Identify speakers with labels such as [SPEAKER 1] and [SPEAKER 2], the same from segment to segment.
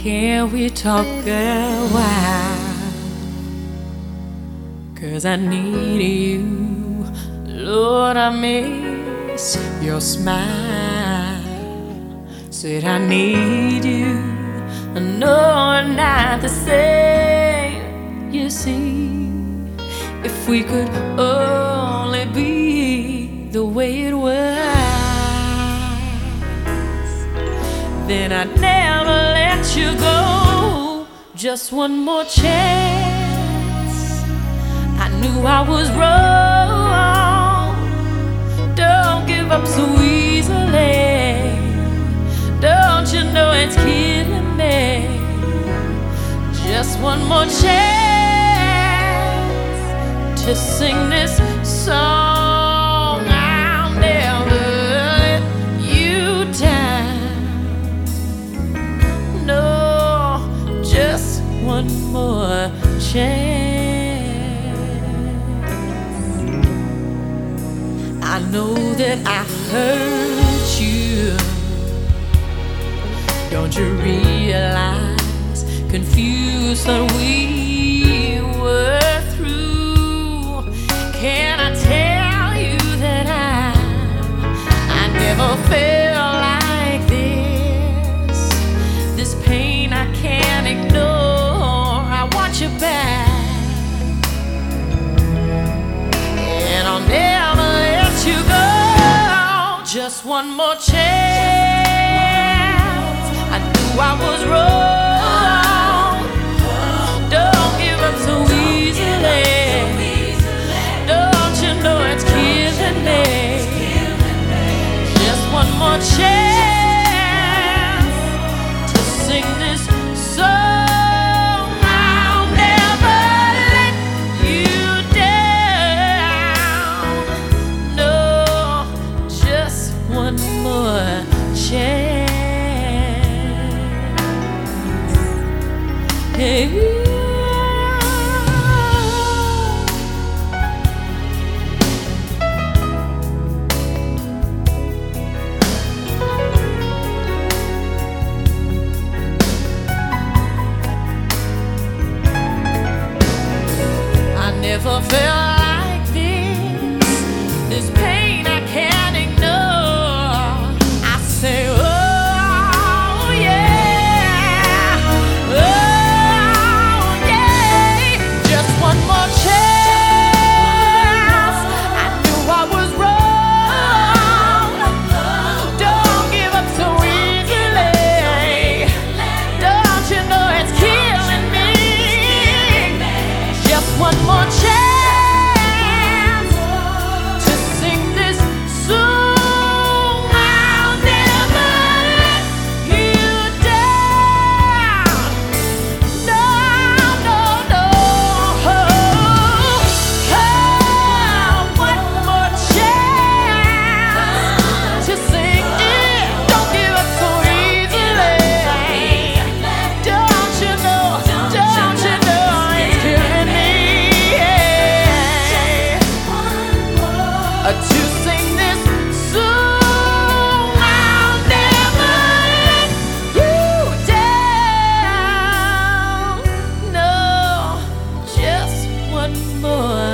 [SPEAKER 1] Can we talk a while? 'Cause I need you, Lord, I miss your smile. Said I need you, I know I'm not the same. You see, if we could only be the way it was, then I'd never let you go. Just one more chance. I knew I was wrong. Don't give up so easily. Don't you know it's killing me? Just one more chance to sing this song. I'll never let you down. No, just one more chance. I know that I hurt you. Don't you realize, confused that we were through? Can I tell you that I never felt like this? This pain I can't ignore. I want you back, and I'll never let you go. Just one more chance. I knew I was wrong. Don't give up so easily. Don't you know it's killing me? Just one more chance to sing this song. I'll never let you down. No, just one more chance. Hey. Never felt like this. This pain I can't ignore. I say, oh yeah, oh yeah. Just one more chance. I knew I was wrong. Don't give up so easily. Don't you know it's killing me? Just one more chance to sing this song. I'll never let you down. No, no, no. Oh, one more chance to sing it. Don't give up so easily. Don't you know? Don't you know it's killing me? To sing this song. I'll never let you down. No, just one more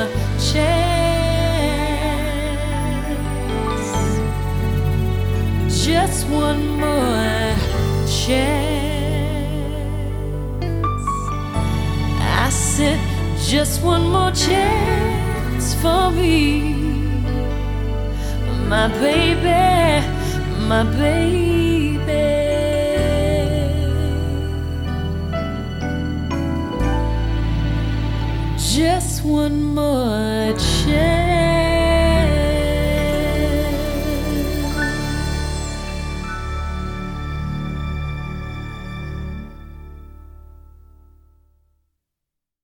[SPEAKER 1] chance. Just one more chance. I said just one more chance for me. My baby, my baby. Just one more chance.